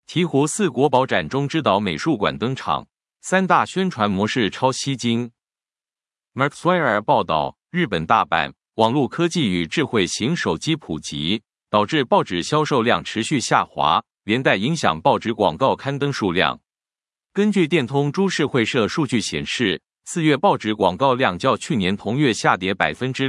鹈鹕4国宝展中之岛美术馆登场，三大宣传模式超吸睛。Mark Swire 报道，日本大阪网络科技与智慧型手机普及，导致报纸销售量持续下滑，连带影响报纸广告刊登数量。根据电通株式会社数据显示，4月报纸广告量较去年同月下跌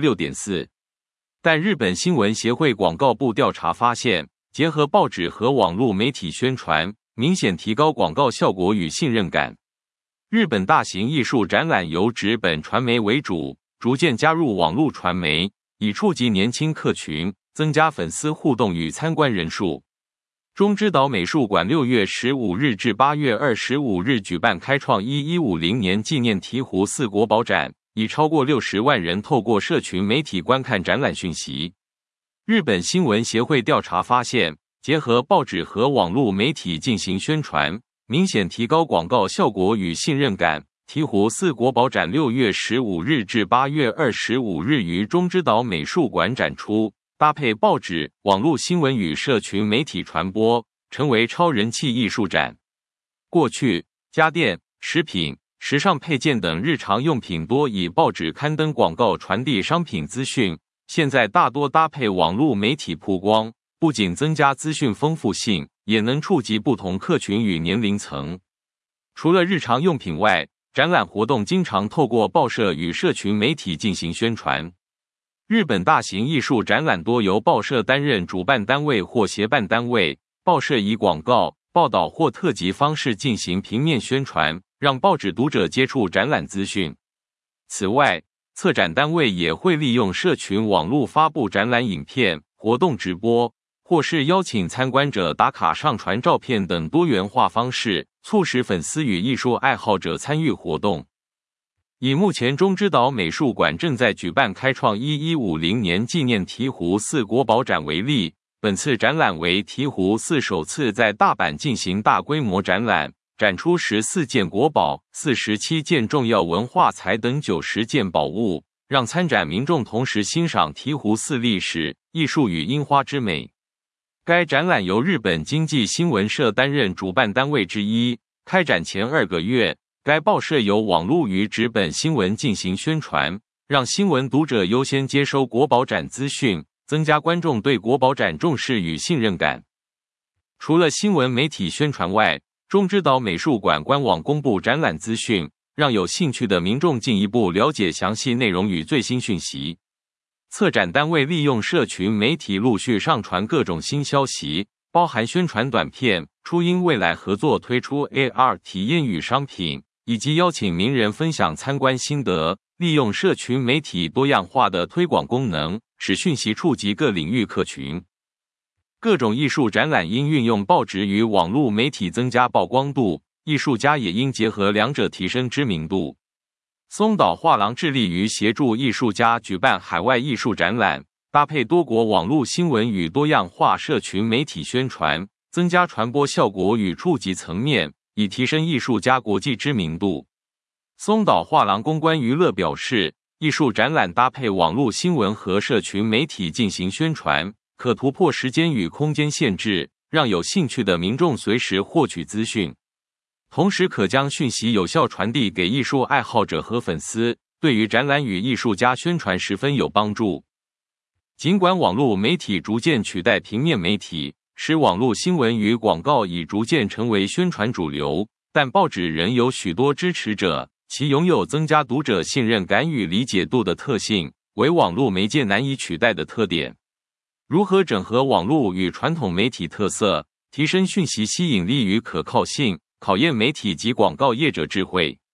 6.4%。但日本新闻协会广告部调查发现，结合报纸和网络媒体宣传，明显提高广告效果与信任感。日本大型艺术展览由纸本传媒为主，逐渐加入网络传媒，以触及年轻客群，增加粉丝互动与参观人数。中之岛美术馆6月15日至8月25日举办开创1150年纪念鹈鹕4国宝展，已超过60万人透过社群媒体观看展览讯息。日本新闻协会调查发现，结合报纸和网络媒体进行宣传，明显提高广告效果与信任感。鹈鹕4国宝展6月15日至8月25日于中之岛美术馆展出，搭配报纸、网络新闻与社群媒体传播，成为超人气艺术展。过去，家电、食品、时尚配件等日常用品多以报纸刊登广告传递商品资讯，现在大多搭配网络媒体曝光，不仅增加资讯丰富性，也能触及不同客群与年龄层。除了日常用品外，展览活动经常透过报社与社群媒体进行宣传。日本大型艺术展览多由报社担任主办单位或协办单位，报社以广告、报道或特辑方式进行平面宣传，让报纸读者接触展览资讯。此外，策展单位也会利用社群网络发布展览影片、活动直播，或是邀请参观者打卡上传照片等多元化方式，促使粉丝与艺术爱好者参与活动。以目前中之岛美术馆正在举办开创1150年纪念鹈鹕4国宝展为例，本次展览为鹈鹕4首次在大阪进行大规模展览，展出14件国宝、47件重要文化财等90件宝物，让参展民众同时欣赏鹈鹕4历史、艺术与樱花之美。该展览由日本经济新闻社担任主办单位之一，开展前2个月，该报社由网络与纸本新闻进行宣传，让新闻读者优先接收国宝展资讯，增加观众对国宝展重视与信任感。除了新闻媒体宣传外，中之岛美术馆官网公布展览资讯，让有兴趣的民众进一步了解详细内容与最新讯息。策展单位利用社群媒体陆续上传各种新消息，包含宣传短片、初音未来合作推出 AR 体验与商品，以及邀请名人分享参观心得，利用社群媒体多样化的推广功能，使讯息触及各领域客群。各种艺术展览应运用报纸与网络媒体增加曝光度，艺术家也应结合两者提升知名度。松岛画廊致力于协助艺术家举办海外艺术展览，搭配多国网络新闻与多样化社群媒体宣传，增加传播效果与触及层面，以提升艺术家国际知名度。松岛画廊公关娱乐表示，艺术展览搭配网络新闻和社群媒体进行宣传，可突破时间与空间限制，让有兴趣的民众随时获取资讯，同时可将讯息有效传递给艺术爱好者和粉丝，对于展览与艺术家宣传十分有帮助。尽管网络媒体逐渐取代平面媒体，使网络新闻与广告已逐渐成为宣传主流，但报纸仍有许多支持者，其拥有增加读者信任感与理解度的特性，为网络媒介难以取代的特点。如何整合网络与传统媒体特色，提升讯息吸引力与可靠性，考验媒体及广告业者智慧。